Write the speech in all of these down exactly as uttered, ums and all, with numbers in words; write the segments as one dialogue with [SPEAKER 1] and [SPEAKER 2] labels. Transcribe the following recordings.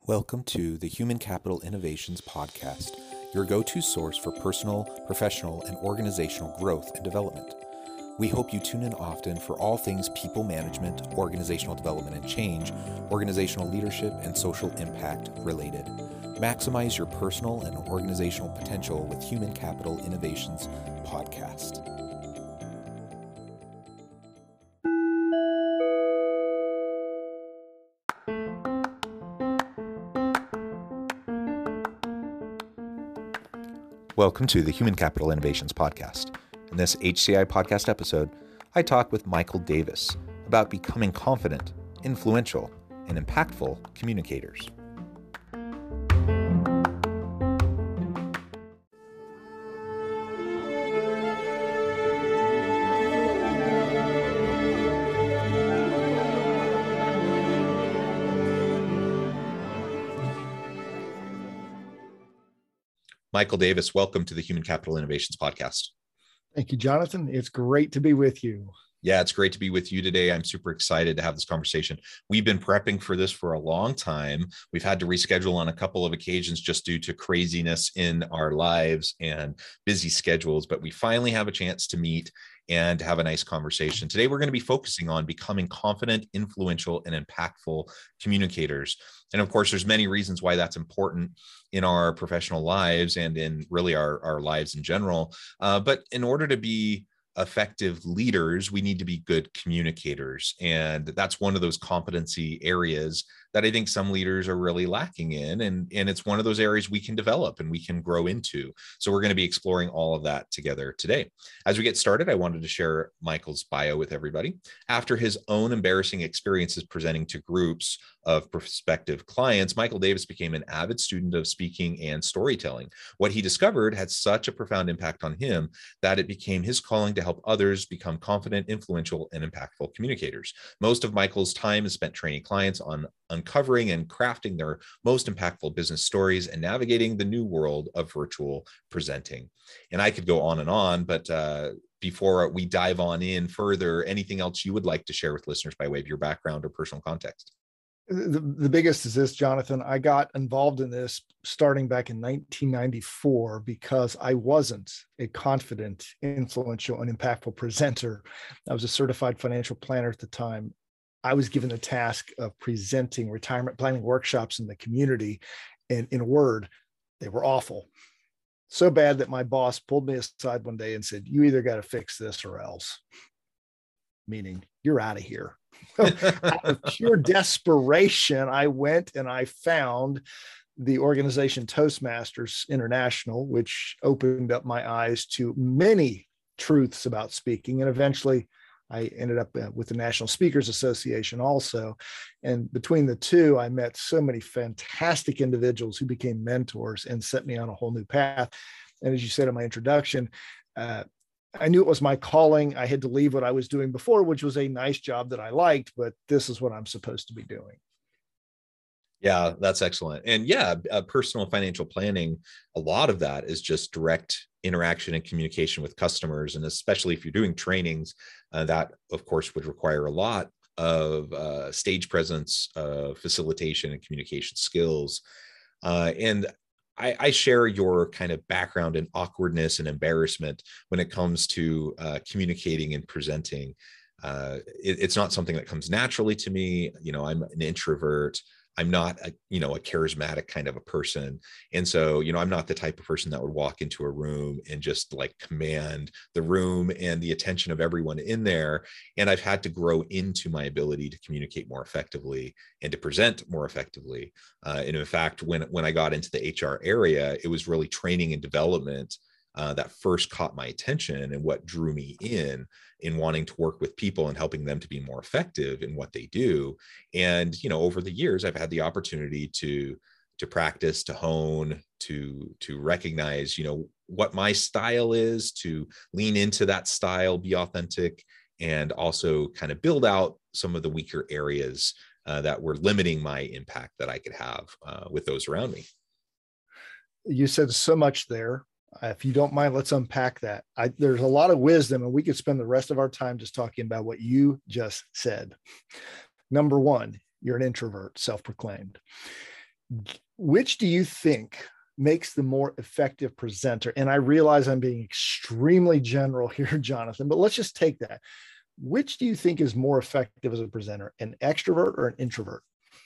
[SPEAKER 1] Welcome to the Human Capital Innovations Podcast, your go-to source for personal, professional, and organizational growth and development. We hope you tune in often for all things people management, organizational development and change, organizational leadership, and social impact related. Maximize your personal and organizational potential with Human Capital Innovations Podcast. Welcome to the Human Capital Innovations Podcast. In this H C I podcast episode, I talk with Michael Davis about becoming confident, influential, and impactful communicators. Michael Davis, welcome to the Human Capital Innovations Podcast.
[SPEAKER 2] Thank you, Jonathan. It's great to be with you.
[SPEAKER 1] Yeah, it's great to be with you today. I'm super excited to have this conversation. We've been prepping for this for a long time. We've had to reschedule on a couple of occasions just due to craziness in our lives and busy schedules, but we finally have a chance to meet and have a nice conversation. Today, we're going to be focusing on becoming confident, influential, and impactful communicators. And of course, there's many reasons why that's important in our professional lives and in really our, our lives in general. Uh, but in order to be effective leaders, we need to be good communicators. And that's one of those competency areas that I think some leaders are really lacking in. And, and it's one of those areas we can develop and we can grow into. So we're going to be exploring all of that together today. As we get started, I wanted to share Michael's bio with everybody. After his own embarrassing experiences presenting to groups of prospective clients, Michael Davis became an avid student of speaking and storytelling. What he discovered had such a profound impact on him that it became his calling to help others become confident, influential, and impactful communicators. Most of Michael's time is spent training clients on uncovering and crafting their most impactful business stories and navigating the new world of virtual presenting. And I could go on and on, but uh, before we dive on in further, anything else you would like to share with listeners by way of your background or personal context?
[SPEAKER 2] The, the biggest is this, Jonathan. I got involved in this starting back in nineteen ninety-four because I wasn't a confident, influential, and impactful presenter. I was a certified financial planner at the time. I was given the task of presenting retirement planning workshops in the community. And in a word, they were awful. So bad that my boss pulled me aside one day and said, "You either got to fix this or else," meaning you're out of here. Out of pure desperation, I went and I found the organization Toastmasters International, which opened up my eyes to many truths about speaking. And eventually I ended up with the National Speakers Association also. And between the two, I met so many fantastic individuals who became mentors and set me on a whole new path. And as you said in my introduction, uh, I knew it was my calling. I had to leave what I was doing before, which was a nice job that I liked, but this is what I'm supposed to be doing.
[SPEAKER 1] Yeah, that's excellent. And yeah, uh, personal financial planning, a lot of that is just direct interaction and communication with customers. And especially if you're doing trainings, uh, that of course would require a lot of uh, stage presence, uh, facilitation and communication skills. Uh, and I, I share your kind of background in awkwardness and embarrassment when it comes to uh, communicating and presenting. Uh, it, it's not something that comes naturally to me. You know, I'm an introvert. I'm not a, you know, a charismatic kind of a person. And so, you know, I'm not the type of person that would walk into a room and just like command the room and the attention of everyone in there. And I've had to grow into my ability to communicate more effectively and to present more effectively. Uh, and in fact, when, when I got into the H R area, it was really training and development Uh, that first caught my attention and what drew me in, in wanting to work with people and helping them to be more effective in what they do. And, you know, over the years, I've had the opportunity to, to practice, to hone, to, to recognize, you know, what my style is, to lean into that style, be authentic, and also kind of build out some of the weaker areas uh, that were limiting my impact that I could have uh, with those around me.
[SPEAKER 2] You said so much there. If you don't mind, let's unpack that. I, there's a lot of wisdom, and we could spend the rest of our time just talking about what you just said. Number one, you're an introvert, self-proclaimed. Which do you think makes the more effective presenter? And I realize I'm being extremely general here, Jonathan, but let's just take that. Which do you think is more effective as a presenter, an extrovert or an introvert?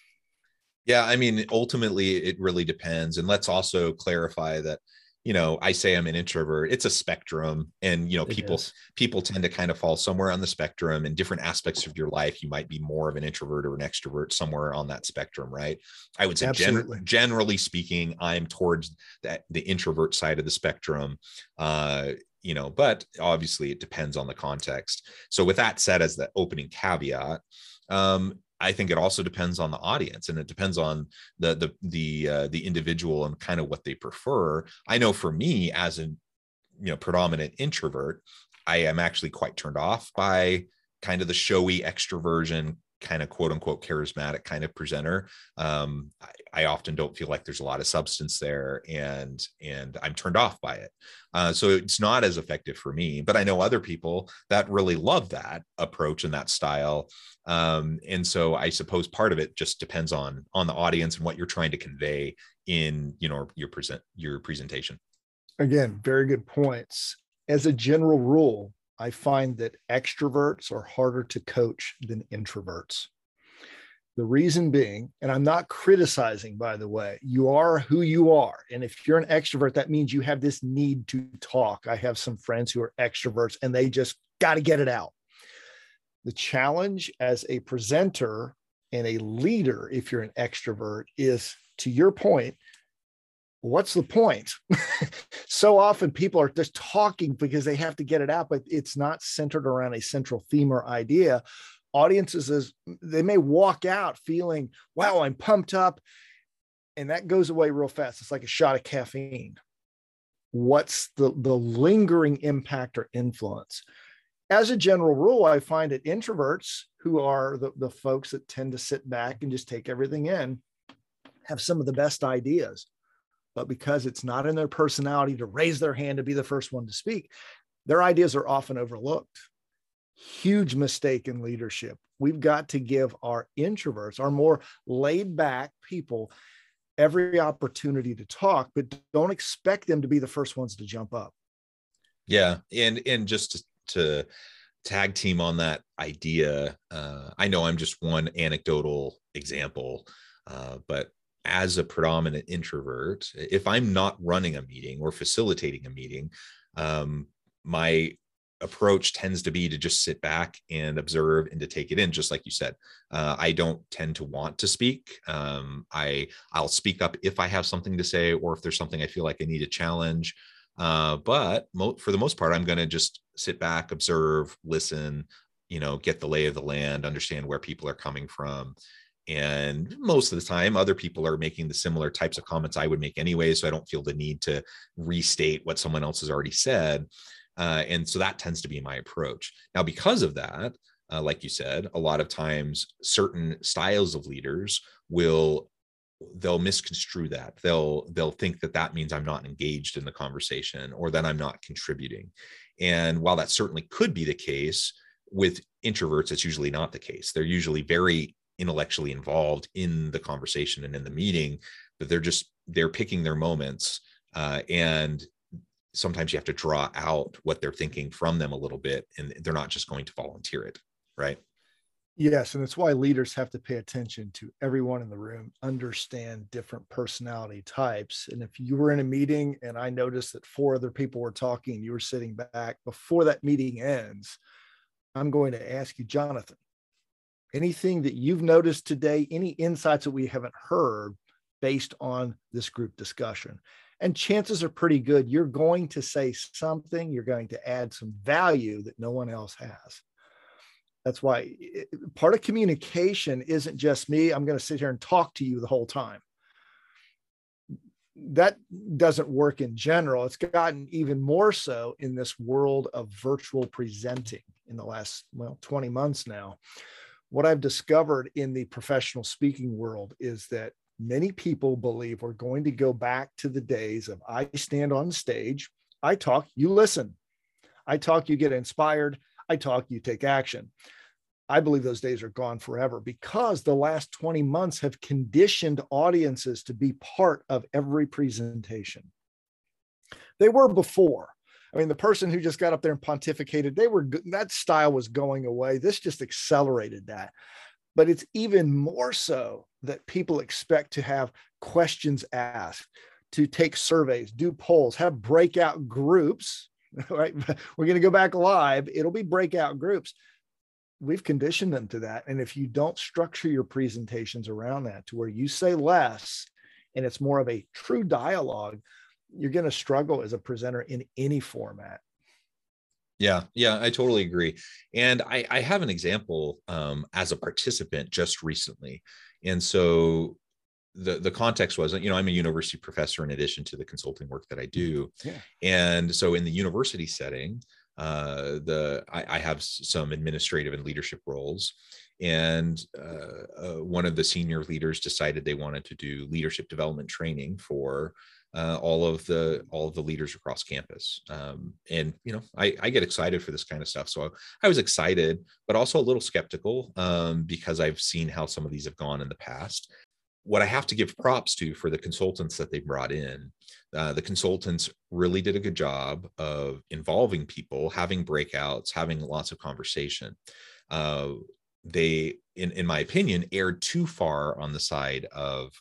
[SPEAKER 1] Yeah, I mean, ultimately, it really depends. And let's also clarify that, you know, I say I'm an introvert. It's a spectrum, and you know,
[SPEAKER 2] It
[SPEAKER 1] people
[SPEAKER 2] is.
[SPEAKER 1] people tend to kind of fall somewhere on the spectrum. In different aspects of your life, you might be more of an introvert or an extrovert somewhere on that spectrum, right? I would say, gen-
[SPEAKER 2] Absolutely.
[SPEAKER 1] generally speaking, I'm towards that the introvert side of the spectrum. Uh, you know, but obviously, it depends on the context. So, with that said, as the opening caveat, um, I think it also depends on the audience, and it depends on the the the uh, the individual and kind of what they prefer. I know for me, as a you know predominant introvert, I am actually quite turned off by kind of the showy extroversion, kind of quote unquote charismatic kind of presenter. Um, I, I often don't feel like there's a lot of substance there, and and I'm turned off by it. Uh, so it's not as effective for me. But I know other people that really love that approach and that style. Um, and so I suppose part of it just depends on on the audience and what you're trying to convey in you know your present your presentation.
[SPEAKER 2] Again, very good points. As a general rule, I find that extroverts are harder to coach than introverts. The reason being, and I'm not criticizing, by the way, you are who you are. And if you're an extrovert, that means you have this need to talk. I have some friends who are extroverts and they just got to get it out. The challenge as a presenter and a leader, if you're an extrovert, is, to your point, what's the point? So often people are just talking because they have to get it out, but it's not centered around a central theme or idea. Audiences, is, they may walk out feeling, wow, I'm pumped up, and that goes away real fast. It's like a shot of caffeine. What's the, the lingering impact or influence? As a general rule, I find that introverts, who are the, the folks that tend to sit back and just take everything in, have some of the best ideas. But because it's not in their personality to raise their hand to be the first one to speak, their ideas are often overlooked. Huge mistake in leadership. We've got to give our introverts, our more laid back people, every opportunity to talk, but don't expect them to be the first ones to jump up.
[SPEAKER 1] Yeah. And, and just to, to tag team on that idea, uh, I know I'm just one anecdotal example, uh, but as a predominant introvert, if I'm not running a meeting or facilitating a meeting, um, my approach tends to be to just sit back and observe and to take it in, just like you said. Uh, I don't tend to want to speak. Um, I, I'll speak up if I have something to say, or if there's something I feel like I need a challenge. Uh, but mo- for the most part, I'm going to just sit back, observe, listen, you know, get the lay of the land, understand where people are coming from. And most of the time, other people are making the similar types of comments I would make anyway. So I don't feel the need to restate what someone else has already said. Uh, and so that tends to be my approach. Now, because of that, uh, like you said, a lot of times certain styles of leaders will they'll misconstrue that. They'll they'll think that that means I'm not engaged in the conversation or that I'm not contributing. And while that certainly could be the case, with introverts, it's usually not the case. They're usually very intellectually involved in the conversation and in the meeting, but they're just they're picking their moments, uh, and sometimes you have to draw out what they're thinking from them a little bit, and they're not just going to volunteer it, right?
[SPEAKER 2] Yes, and it's why leaders have to pay attention to everyone in the room, understand different personality types. And if you were in a meeting and I noticed that four other people were talking, you were sitting back, before that meeting ends, I'm going to ask you, Jonathan, anything that you've noticed today, any insights that we haven't heard based on this group discussion? And chances are pretty good you're going to say something, you're going to add some value that no one else has. That's why it, part of communication isn't just me, I'm going to sit here and talk to you the whole time. That doesn't work in general. It's gotten even more so in this world of virtual presenting in the last, well, twenty months now. What I've discovered in the professional speaking world is that many people believe we're going to go back to the days of I stand on stage, I talk, you listen. I talk, you get inspired. I talk, you take action. I believe those days are gone forever, because the last twenty months have conditioned audiences to be part of every presentation. They were before. I mean, the person who just got up there and pontificated, they were, that style was going away. This just accelerated that. But it's even more so that people expect to have questions asked, to take surveys, do polls, have breakout groups, right? We're going to go back live. It'll be breakout groups. We've conditioned them to that. And if you don't structure your presentations around that, to where you say less and it's more of a true dialogue, you're going to struggle as a presenter in any format.
[SPEAKER 1] Yeah, yeah, I totally agree. And I, I have an example um, as a participant just recently. And so the, the context was, you know, I'm a university professor in addition to the consulting work that I do.
[SPEAKER 2] Yeah.
[SPEAKER 1] And so in the university setting, uh, the I, I have some administrative and leadership roles. And uh, uh, one of the senior leaders decided they wanted to do leadership development training for Uh, all of the all of the leaders across campus. Um, and you know, I, I get excited for this kind of stuff. So I, I was excited, but also a little skeptical um, because I've seen how some of these have gone in the past. What I have to give props to for the consultants that they brought in, uh, the consultants really did a good job of involving people, having breakouts, having lots of conversation. Uh, they, in, in my opinion, erred too far on the side of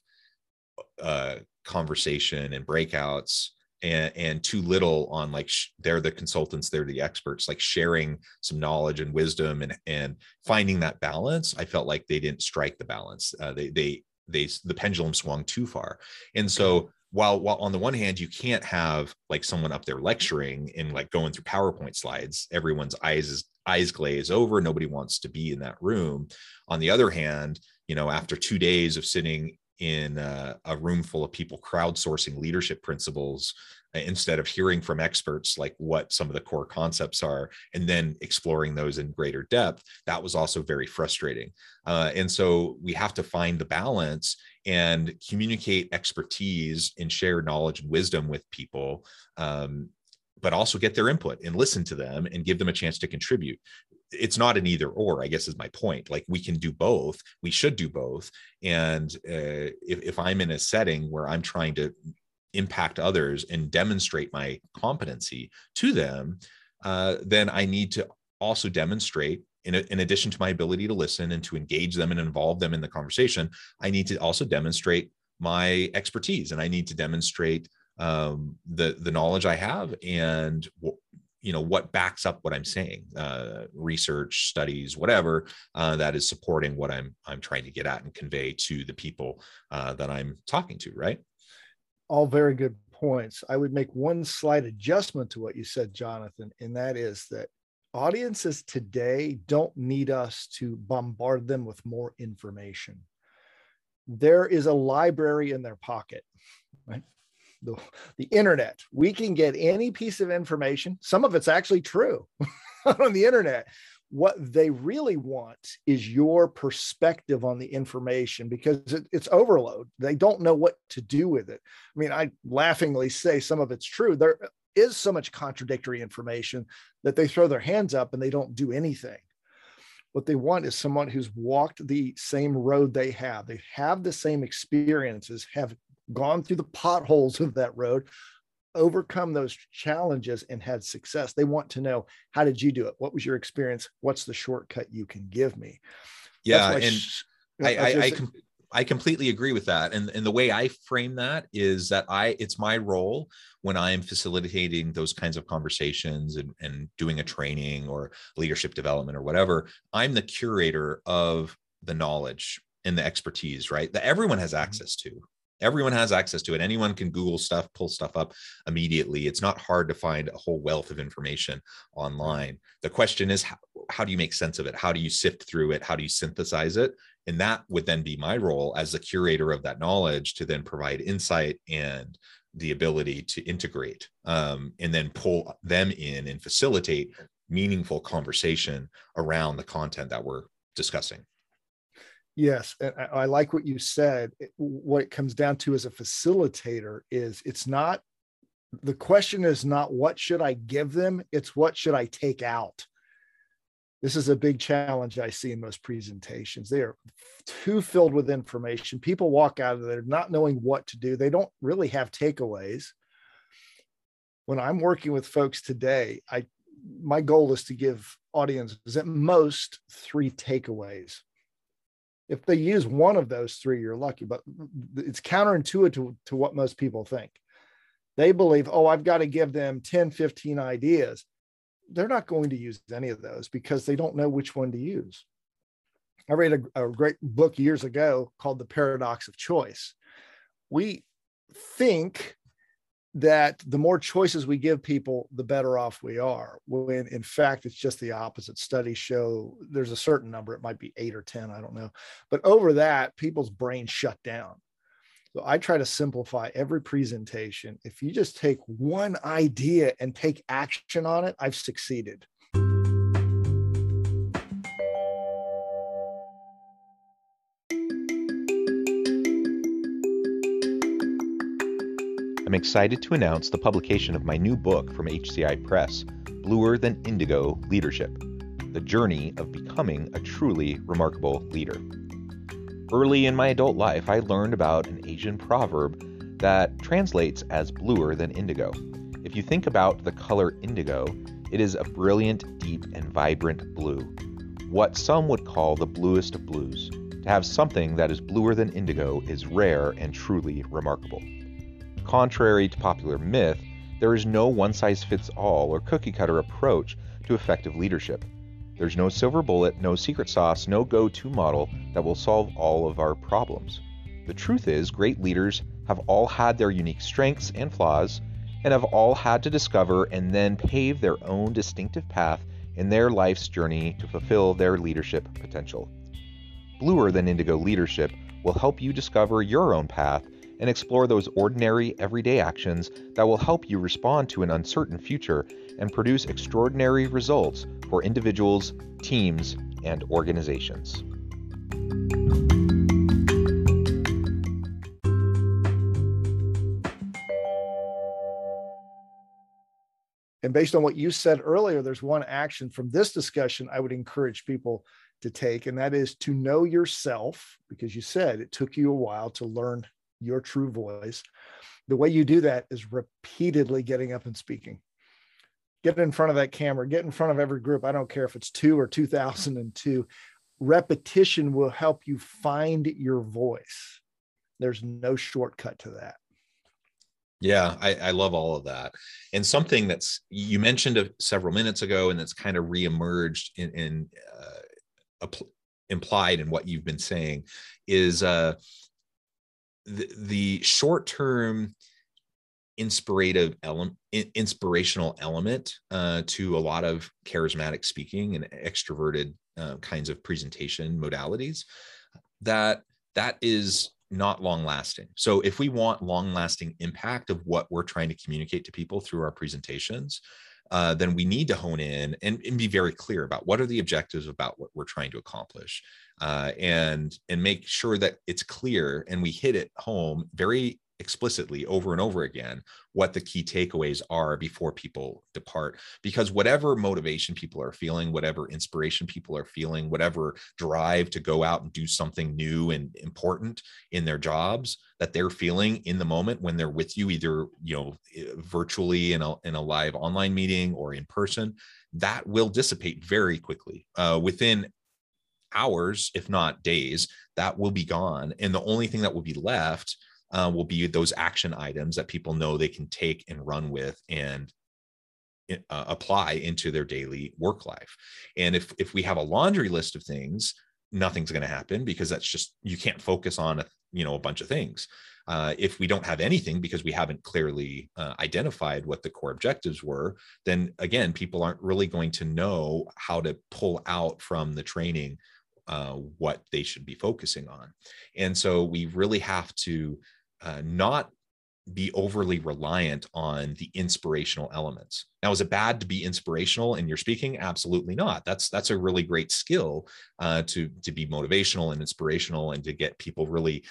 [SPEAKER 1] uh, conversation and breakouts, and, and too little on like sh- they're the consultants, they're the experts, like sharing some knowledge and wisdom and and finding that balance. I felt like they didn't strike the balance. Uh, they they they the pendulum swung too far. And so while while on the one hand you can't have like someone up there lecturing and like going through PowerPoint slides, everyone's eyes is eyes glaze over, nobody wants to be in that room. On the other hand, you know, after two days of sitting in a, a room full of people crowdsourcing leadership principles, instead of hearing from experts like what some of the core concepts are and then exploring those in greater depth, that was also very frustrating. Uh, and so we have to find the balance and communicate expertise and share knowledge and wisdom with people, um, but also get their input and listen to them and give them a chance to contribute. It's not an either or, I guess is my point. Like we can do both. We should do both. And uh, if, if I'm in a setting where I'm trying to impact others and demonstrate my competency to them, uh, then I need to also demonstrate, in, a, in addition to my ability to listen and to engage them and involve them in the conversation, I need to also demonstrate my expertise, and I need to demonstrate um, the, the knowledge I have and you know, what backs up what I'm saying, uh, research, studies, whatever, uh, that is supporting what I'm, I'm trying to get at and convey to the people uh, that I'm talking to, right?
[SPEAKER 2] All very good points. I would make one slight adjustment to what you said, Jonathan, and that is that audiences today don't need us to bombard them with more information. There is a library in their pocket, right? The, the internet. We can get any piece of information. Some of it's actually true on the internet. What they really want is your perspective on the information, because it, it's overload. They don't know what to do with it. I mean, I laughingly say some of it's true. There is so much contradictory information that they throw their hands up and they don't do anything. What they want is someone who's walked the same road they have. They have the same experiences, have gone through the potholes of that road, overcome those challenges and had success. They want to know, how did you do it? What was your experience? What's the shortcut you can give me?
[SPEAKER 1] Yeah. And sh- I, I, I, com- I completely agree with that. And, and the way I frame that is that I, it's my role when I'm facilitating those kinds of conversations and, and doing a training or leadership development or whatever, I'm the curator of the knowledge and the expertise, right? That everyone has access to. Everyone has access to it. Anyone can Google stuff, pull stuff up immediately. It's not hard to find a whole wealth of information online. The question is, how, how do you make sense of it? How do you sift through it? How do you synthesize it? And that would then be my role as the curator of that knowledge, to then provide insight and the ability to integrate, um, and then pull them in and facilitate meaningful conversation around the content that we're discussing.
[SPEAKER 2] Yes, and I like what you said. What it comes down to as a facilitator is, it's not, the question is not what should I give them, it's what should I take out. This is a big challenge I see in most presentations. They are too filled with information. People walk out of there not knowing what to do. They don't really have takeaways. When I'm working with folks today, I my goal is to give audiences at most three takeaways. If they use one of those three, you're lucky, but it's counterintuitive to, to what most people think. They believe, oh, I've got to give them ten, fifteen ideas. They're not going to use any of those because they don't know which one to use. I read a, a great book years ago called The Paradox of Choice. We think that the more choices we give people, the better off we are, when in fact, it's just the opposite. Studies show there's a certain number, it might be eight or ten, I don't know. But over that, people's brains shut down. So I try to simplify every presentation. If you just take one idea and take action on it, I've succeeded.
[SPEAKER 1] I'm excited to announce the publication of my new book from H C I Press, Bluer Than Indigo Leadership: The Journey of Becoming a Truly Remarkable Leader. Early in my adult life, I learned about an Asian proverb that translates as bluer than indigo. If you think about the color indigo, it is a brilliant, deep, and vibrant blue, what some would call the bluest of blues. To have something that is bluer than indigo is rare and truly remarkable. Contrary to popular myth, there is no one-size-fits-all or cookie-cutter approach to effective leadership. There's no silver bullet, no secret sauce, no go-to model that will solve all of our problems. The truth is, great leaders have all had their unique strengths and flaws, and have all had to discover and then pave their own distinctive path in their life's journey to fulfill their leadership potential. Bluer Than Indigo Leadership will help you discover your own path and explore those ordinary, everyday actions that will help you respond to an uncertain future and produce extraordinary results for individuals, teams, and organizations.
[SPEAKER 2] And based on what you said earlier, there's one action from this discussion I would encourage people to take, and that is to know yourself, because you said it took you a while to learn your true voice. The way you do that is repeatedly getting up and speaking. Get in front of that camera, get in front of every group. I don't care if it's two or two thousand two. Repetition will help you find your voice. There's no shortcut to that.
[SPEAKER 1] Yeah, I, I love all of that. And something that's, you mentioned a, several minutes ago, and that's kind of reemerged in, in uh, implied in what you've been saying, is uh, the, the short-term inspirative element, inspirational element uh, to a lot of charismatic speaking and extroverted uh, kinds of presentation modalities, that that is not long lasting. So if we want long lasting impact of what we're trying to communicate to people through our presentations, uh, then we need to hone in and, and be very clear about what are the objectives about what we're trying to accomplish, uh, and, and make sure that it's clear and we hit it home very explicitly over and over again what the key takeaways are before people depart. Because whatever motivation people are feeling, whatever inspiration people are feeling, whatever drive to go out and do something new and important in their jobs that they're feeling in the moment when they're with you, either, you know, virtually in a, in a live online meeting or in person, that will dissipate very quickly. Uh, within hours, if not days, that will be gone. And the only thing that will be left Uh, will be those action items that people know they can take and run with and uh, apply into their daily work life. And if if we have a laundry list of things, nothing's going to happen, because that's just, you can't focus on a, you know, a bunch of things. Uh, if we don't have anything because we haven't clearly uh, identified what the core objectives were, then again, people aren't really going to know how to pull out from the training uh, what they should be focusing on. And so we really have to Uh, not be overly reliant on the inspirational elements. Now, is it bad to be inspirational in your speaking? Absolutely not. That's that's a really great skill uh, to to be motivational and inspirational, and to get people really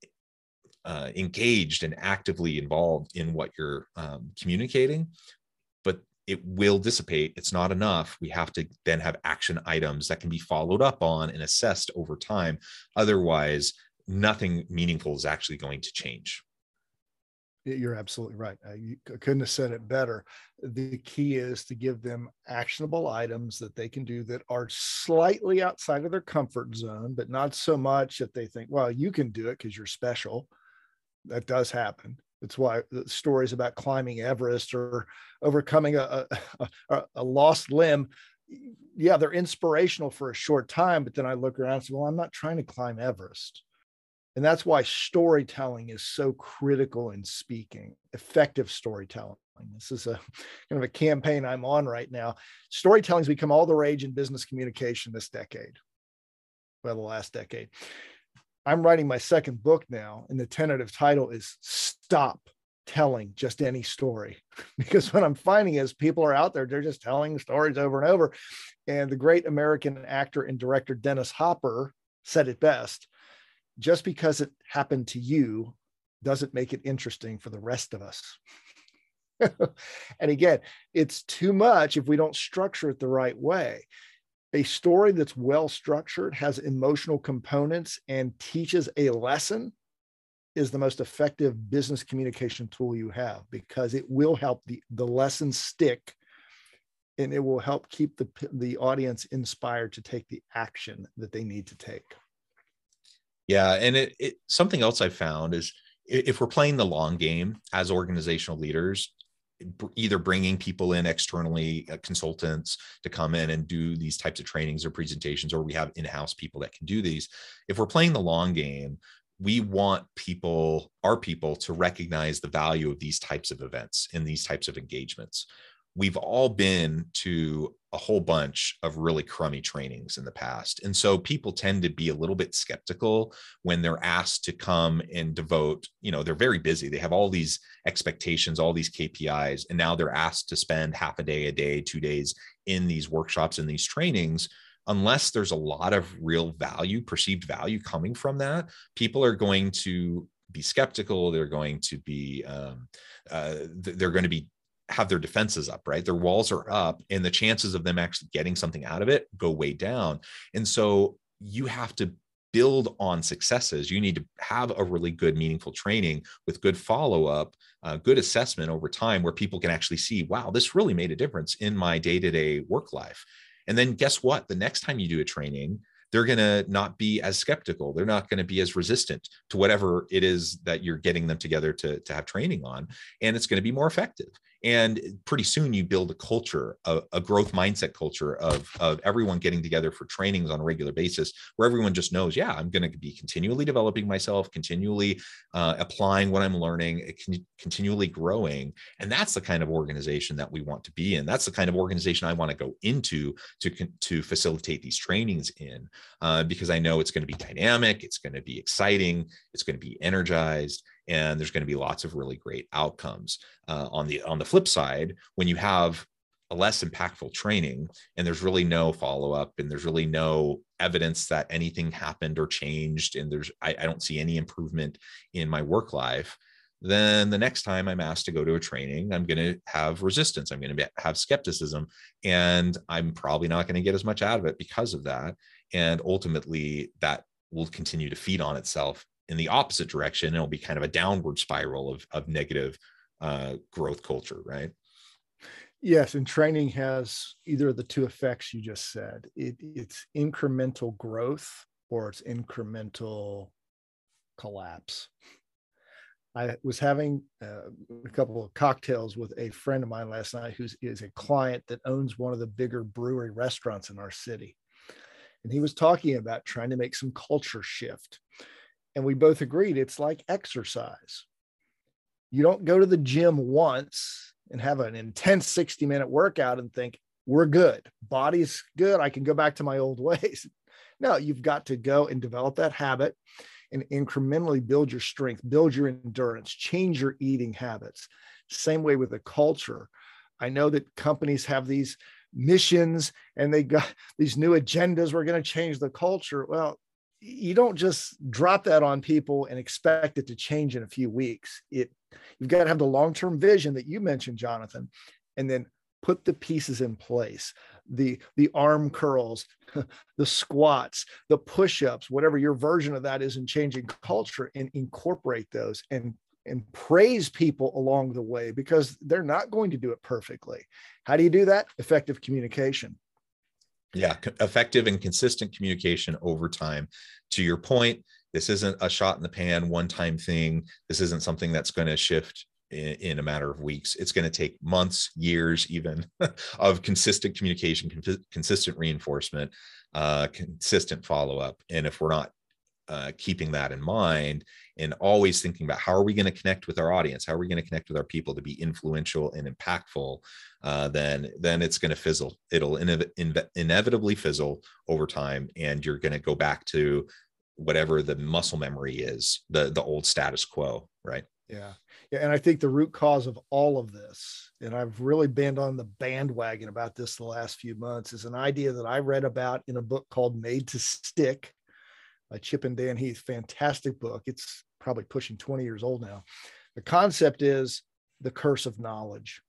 [SPEAKER 1] uh, engaged and actively involved in what you're um, communicating. But it will dissipate. It's not enough. We have to then have action items that can be followed up on and assessed over time. Otherwise, nothing meaningful is actually going to change.
[SPEAKER 2] You're absolutely right. Uh, you couldn't have said it better. The key is to give them actionable items that they can do that are slightly outside of their comfort zone, but not so much that they think, well, you can do it because you're special. That does happen. That's why the stories about climbing Everest or overcoming a, a, a lost limb, yeah, they're inspirational for a short time, but then I look around and say, well, I'm not trying to climb Everest. And that's why storytelling is so critical in speaking, effective storytelling. This is a kind of a campaign I'm on right now. Storytelling has become all the rage in business communication this decade, well, the last decade. I'm writing my second book now, and the tentative title is Stop Telling Just Any Story. Because what I'm finding is people are out there, they're just telling stories over and over. And the great American actor and director Dennis Hopper said it best: just because it happened to you doesn't make it interesting for the rest of us. And again, it's too much if we don't structure it the right way. A story that's well structured, has emotional components, and teaches a lesson is the most effective business communication tool you have, because it will help the, the lesson stick, and it will help keep the, the audience inspired to take the action that they need to take.
[SPEAKER 1] Yeah. And it, it something else I found is if we're playing the long game as organizational leaders, either bringing people in externally, uh, consultants to come in and do these types of trainings or presentations, or we have in-house people that can do these. If we're playing the long game, we want people, our people, to recognize the value of these types of events and these types of engagements. We've all been to a whole bunch of really crummy trainings in the past. And so people tend to be a little bit skeptical when they're asked to come and devote, you know, they're very busy. They have all these expectations, all these K P Is, and now they're asked to spend half a day, a day, two days in these workshops and these trainings. Unless there's a lot of real value, perceived value coming from that, people are going to be skeptical. They're going to be, um, uh, they're going to be have their defenses up, right? Their walls are up, and the chances of them actually getting something out of it go way down. And so you have to build on successes. You need to have a really good, meaningful training with good follow-up, uh, good assessment over time, where people can actually see, wow, this really made a difference in my day-to-day work life. And then guess what? The next time you do a training, they're going to not be as skeptical. They're not going to be as resistant to whatever it is that you're getting them together to, to have training on. And it's going to be more effective. And pretty soon you build a culture, a, a growth mindset culture of, of everyone getting together for trainings on a regular basis, where everyone just knows, yeah, I'm going to be continually developing myself, continually uh, applying what I'm learning, continually growing. And that's the kind of organization that we want to be in. That's the kind of organization I want to go into to, to facilitate these trainings in, uh, because I know it's going to be dynamic, it's going to be exciting, it's going to be energized, and there's going to be lots of really great outcomes. Uh, on the on the flip side, when you have a less impactful training and there's really no follow-up and there's really no evidence that anything happened or changed, and there's I, I don't see any improvement in my work life, then the next time I'm asked to go to a training, I'm going to have resistance. I'm going to have skepticism, and I'm probably not going to get as much out of it because of that. And ultimately, that will continue to feed on itself in the opposite direction. It'll be kind of a downward spiral of, of negative uh, growth culture, right?
[SPEAKER 2] Yes, and training has either of the two effects you just said. It, it's incremental growth or it's incremental collapse. I was having uh, a couple of cocktails with a friend of mine last night who is a client that owns one of the bigger brewery restaurants in our city. And he was talking about trying to make some culture shift. And we both agreed it's like exercise. You don't go to the gym once and have an intense sixty minute workout and think, we're good. Body's good. I can go back to my old ways. No, you've got to go and develop that habit and incrementally build your strength, build your endurance, change your eating habits. Same way with the culture. I know that companies have these missions and they got these new agendas. We're going to change the culture. Well, you don't just drop that on people and expect it to change in a few weeks. It, you've got to have the long-term vision that you mentioned, Jonathan, and then put the pieces in place, the, the arm curls, the squats, the push-ups, whatever your version of that is in changing culture, and incorporate those and, and praise people along the way, because they're not going to do it perfectly. How do you do that? Effective communication.
[SPEAKER 1] Yeah, effective and consistent communication over time. To your point, this isn't a shot in the pan, one-time thing. This isn't something that's going to shift in, in a matter of weeks. It's going to take months, years, even of consistent communication, con- consistent reinforcement, uh, consistent follow-up. And if we're not uh, keeping that in mind and always thinking about how are we going to connect with our audience, how are we going to connect with our people to be influential and impactful, uh, then then it's going to fizzle. It'll inev- inve- inevitably fizzle over time, and you're going to go back to whatever the muscle memory is, the the old status quo, right?
[SPEAKER 2] Yeah. Yeah. And I think the root cause of all of this, and I've really been on the bandwagon about this the last few months, is an idea that I read about in a book called Made to Stick by Chip and Dan Heath. Fantastic book. It's probably pushing twenty years old now. The concept is the curse of knowledge.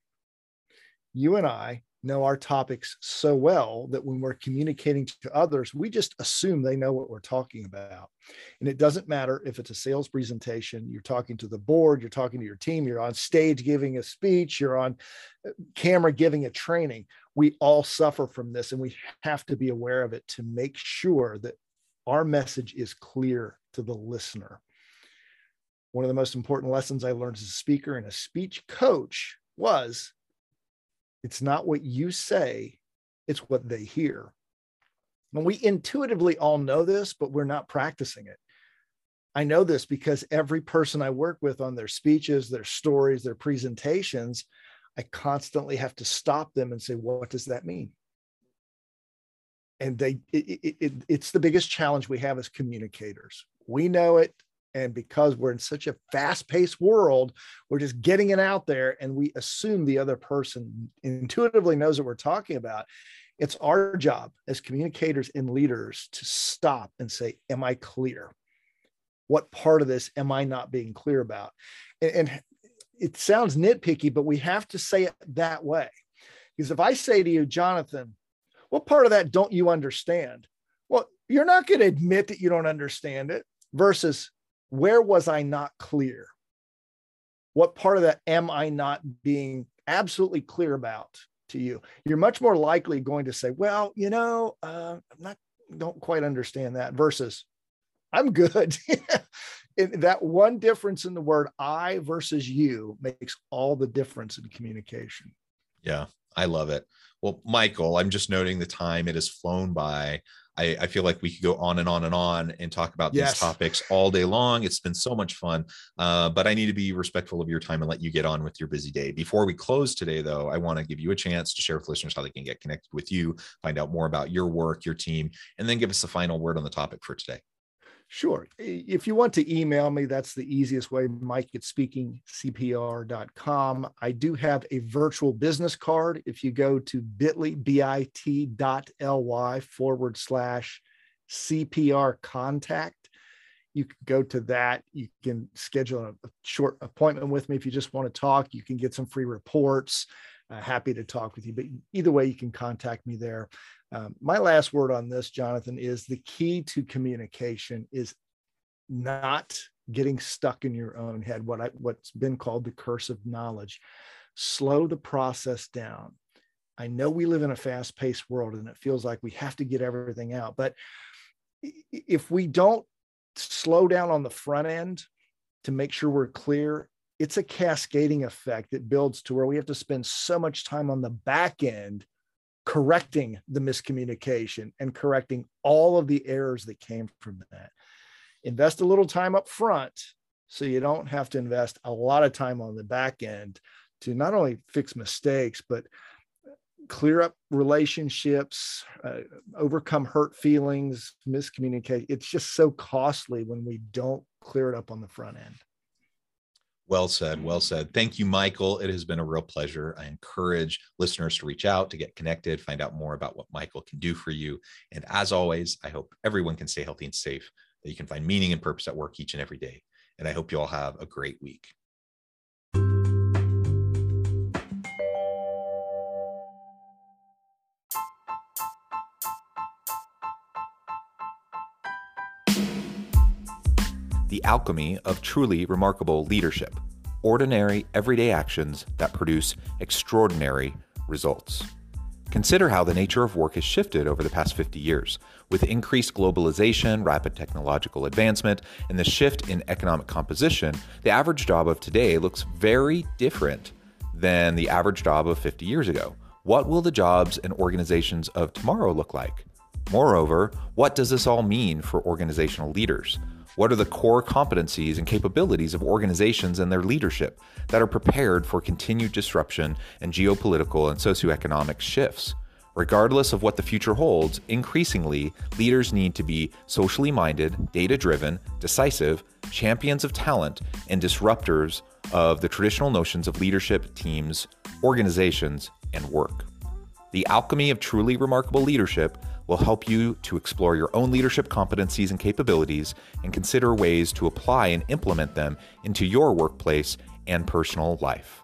[SPEAKER 2] You and I know our topics so well that when we're communicating to others, we just assume they know what we're talking about. And it doesn't matter if it's a sales presentation, you're talking to the board, you're talking to your team, you're on stage giving a speech, you're on camera giving a training. We all suffer from this, and we have to be aware of it to make sure that our message is clear to the listener. One of the most important lessons I learned as a speaker and a speech coach was, it's not what you say, it's what they hear. And we intuitively all know this, but we're not practicing it. I know this because every person I work with on their speeches, their stories, their presentations, I constantly have to stop them and say, what does that mean? And they, it, it, it, it's the biggest challenge we have as communicators. We know it. And because we're in such a fast-paced world, we're just getting it out there, and we assume the other person intuitively knows what we're talking about. It's our job as communicators and leaders to stop and say, am I clear? What part of this am I not being clear about? And, and it sounds nitpicky, but we have to say it that way. Because if I say to you, Jonathan, what part of that don't you understand? Well, you're not going to admit that you don't understand it, versus, where was I not clear? What part of that am I not being absolutely clear about to you? You're much more likely going to say, well, you know, uh, I'm not, don't quite understand that, versus I'm good. That one difference in the word I versus you makes all the difference in communication.
[SPEAKER 1] Yeah, I love it. Well, Michael, I'm just noting the time. It has flown by. I, I feel like we could go on and on and on and talk about
[SPEAKER 2] Yes.
[SPEAKER 1] these topics all day long. It's been so much fun, uh, but I need to be respectful of your time and let you get on with your busy day. Before we close today, though, I want to give you a chance to share with listeners how they can get connected with you, find out more about your work, your team, and then give us the final word on the topic for today.
[SPEAKER 2] Sure. If you want to email me, that's the easiest way, Mike at speaking C P R dot com. I do have a virtual business card. If you go to bit.ly, bit.ly forward slash CPR contact, you can go to that. You can schedule a, a short appointment with me. If you just want to talk, you can get some free reports. Uh, happy to talk with you, but either way, you can contact me there. Um, my last word on this, Jonathan, is the key to communication is not getting stuck in your own head, what I, what's been called the curse of knowledge. Slow the process down. I know we live in a fast-paced world and it feels like we have to get everything out, but if we don't slow down on the front end to make sure we're clear, it's a cascading effect that builds to where we have to spend so much time on the back end correcting the miscommunication and correcting all of the errors that came from that. Invest a little time up front so you don't have to invest a lot of time on the back end to not only fix mistakes, but clear up relationships, uh, overcome hurt feelings, miscommunicate. It's just so costly when we don't clear it up on the front end.
[SPEAKER 1] Well said. Well said. Thank you, Michael. It has been a real pleasure. I encourage listeners to reach out, to get connected, find out more about what Michael can do for you. And as always, I hope everyone can stay healthy and safe, that you can find meaning and purpose at work each and every day. And I hope you all have a great week. The Alchemy of Truly Remarkable Leadership. Ordinary, everyday actions that produce extraordinary results. Consider how the nature of work has shifted over the past fifty years. With increased globalization, rapid technological advancement, and the shift in economic composition, the average job of today looks very different than the average job of fifty years ago. What will the jobs and organizations of tomorrow look like? Moreover, what does this all mean for organizational leaders? What are the core competencies and capabilities of organizations and their leadership that are prepared for continued disruption and geopolitical and socioeconomic shifts? Regardless of what the future holds, increasingly, leaders need to be socially minded, data-driven, decisive, champions of talent, and disruptors of the traditional notions of leadership, teams, organizations, and work. The Alchemy of Truly Remarkable Leadership will help you to explore your own leadership competencies and capabilities and consider ways to apply and implement them into your workplace and personal life.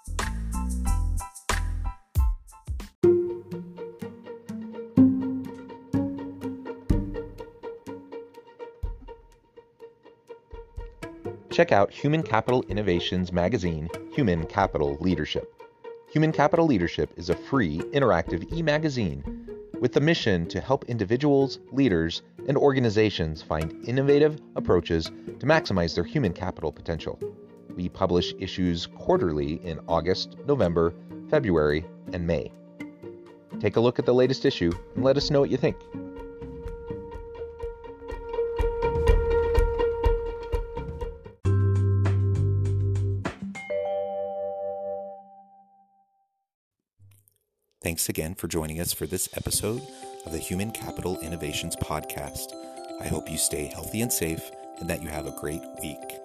[SPEAKER 1] Check out Human Capital Innovations magazine, Human Capital Leadership. Human Capital Leadership is a free, interactive e-magazine with the mission to help individuals, leaders, and organizations find innovative approaches to maximize their human capital potential. We publish issues quarterly in August, November, February, and May. Take a look at the latest issue and let us know what you think. Thanks again for joining us for this episode of the Human Capital Innovations Podcast. I hope you stay healthy and safe and that you have a great week.